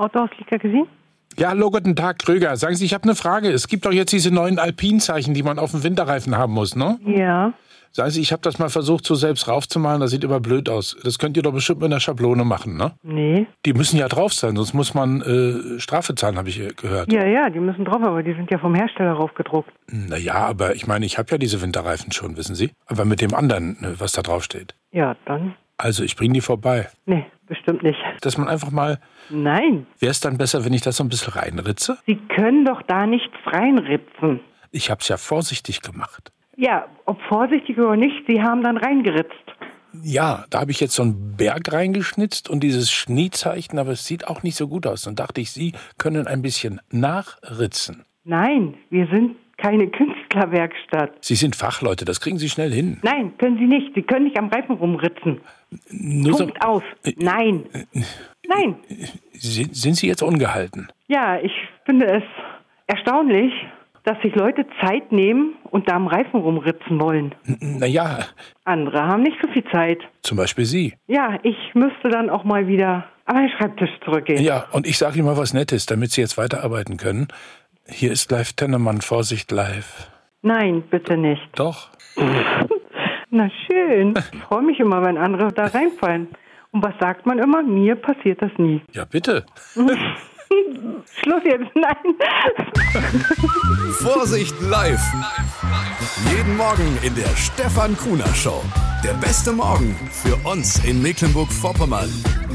Autohauslicker gesehen? Ja, hallo, guten Tag, Kröger. Sagen Sie, ich habe eine Frage. Es gibt doch jetzt diese neuen Alpinzeichen, die man auf dem Winterreifen haben muss, ne? Ja. Sagen Sie, ich habe das mal versucht, so selbst raufzumalen. Das sieht immer blöd aus. Das könnt ihr doch bestimmt mit einer Schablone machen, ne? Nee. Die müssen ja drauf sein, sonst muss man Strafe zahlen, habe ich gehört. Ja, die müssen drauf, aber die sind ja vom Hersteller raufgedruckt. Naja, aber ich meine, ich habe ja diese Winterreifen schon, wissen Sie? Aber mit dem anderen, was da drauf steht. Ja, dann? Also, ich bringe die vorbei. Nee, bestimmt nicht. Dass man einfach mal... Nein. Wäre es dann besser, wenn ich das so ein bisschen reinritze? Sie können doch da nichts reinritzen. Ich habe es ja vorsichtig gemacht. Ja, ob vorsichtig oder nicht, Sie haben dann reingeritzt. Ja, da habe ich jetzt so einen Berg reingeschnitzt und dieses Schneezeichen, aber es sieht auch nicht so gut aus. Dann dachte ich, Sie können ein bisschen nachritzen. Nein, wir sind keine Künstlerwerkstatt. Sie sind Fachleute, das kriegen Sie schnell hin. Nein, können Sie nicht. Sie können nicht am Reifen rumritzen. Nur Punkt aus. Nein. Nein. Sind Sie jetzt ungehalten? Ja, ich finde es erstaunlich, dass sich Leute Zeit nehmen und da am Reifen rumritzen wollen. Naja. Andere haben nicht so viel Zeit. Zum Beispiel Sie. Ja, ich müsste dann auch mal wieder an meinen Schreibtisch zurückgehen. Ja, und ich sage Ihnen mal was Nettes, damit Sie jetzt weiterarbeiten können. Hier ist Live Tennemann, Vorsicht live. Nein, bitte nicht. Doch. Na schön. Ich freue mich immer, wenn andere da reinfallen. Und was sagt man immer? Mir passiert das nie. Ja, bitte. Schluss jetzt, nein. Vorsicht live. Jeden Morgen in der Stefan Kuhner Show. Der beste Morgen für uns in Mecklenburg-Vorpommern.